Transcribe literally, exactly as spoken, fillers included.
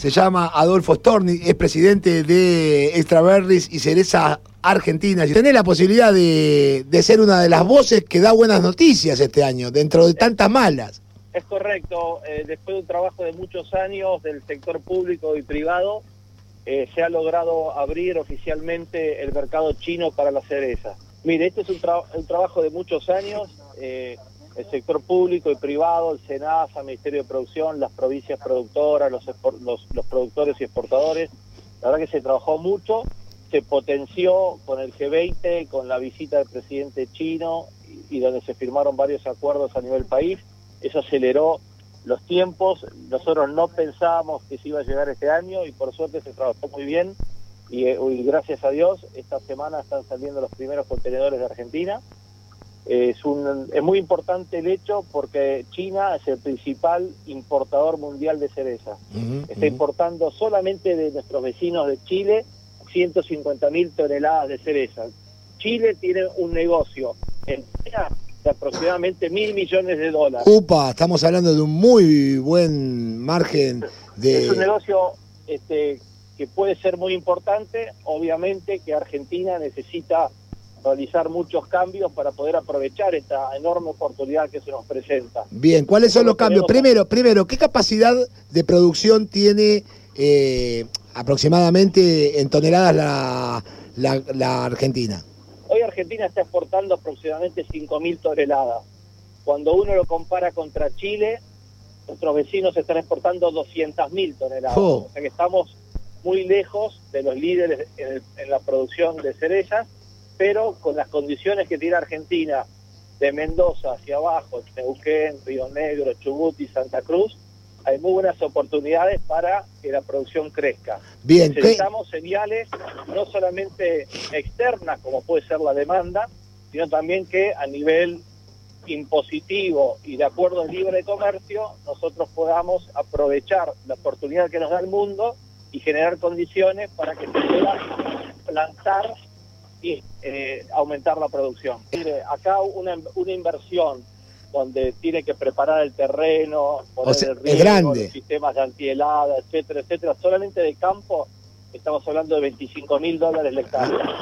Se llama Adolfo Storni, es presidente de Extraberries y Cereza Argentina. Tenés la posibilidad de, de ser una de las voces que da buenas noticias este año, dentro de tantas malas. Es correcto, eh, después de un trabajo de muchos años del sector público y privado, eh, se ha logrado abrir oficialmente el mercado chino para la cereza. Mire, este es un, tra un trabajo de muchos años, eh, el sector público y privado, el SENASA, el Ministerio de Producción, las provincias productoras, los, los, los productores y exportadores. La verdad que se trabajó mucho, se potenció con el G veinte, con la visita del presidente chino y, y donde se firmaron varios acuerdos a nivel país. Eso aceleró los tiempos. Nosotros no pensábamos que se iba a llegar este año y por suerte se trabajó muy bien y, y gracias a Dios esta semana están saliendo los primeros contenedores de Argentina. Es, un, es muy importante el hecho porque China es el principal importador mundial de cereza. Uh-huh, Está uh-huh. importando solamente de nuestros vecinos de Chile ciento cincuenta mil toneladas de cereza. Chile tiene un negocio en China de aproximadamente mil millones de dólares. Upa, estamos hablando de un muy buen margen de... Es un negocio este, que puede ser muy importante. Obviamente que Argentina necesita realizar muchos cambios para poder aprovechar esta enorme oportunidad que se nos presenta. Bien, ¿cuáles son los cambios? Primero, primero, ¿qué capacidad de producción tiene eh, aproximadamente en toneladas la, la, la Argentina? Hoy Argentina está exportando aproximadamente cinco mil toneladas. Cuando uno lo compara contra Chile, nuestros vecinos están exportando doscientas mil toneladas. Oh. O sea que estamos muy lejos de los líderes en, el, en la producción de cerezas, pero con las condiciones que tiene Argentina, de Mendoza hacia abajo, Neuquén, Río Negro, Chubut y Santa Cruz, hay muy buenas oportunidades para que la producción crezca. Bien, necesitamos ¿qué? señales no solamente externas, como puede ser la demanda, sino también que a nivel impositivo y de acuerdo en libre comercio, nosotros podamos aprovechar la oportunidad que nos da el mundo y generar condiciones para que se pueda plantar y eh, aumentar la producción. Mire, acá una, una inversión donde tiene que preparar el terreno, poner o sea, el riego, es grande. Los sistemas de antihelada, etcétera, etcétera. Solamente de campo estamos hablando de veinticinco mil dólares la hectárea.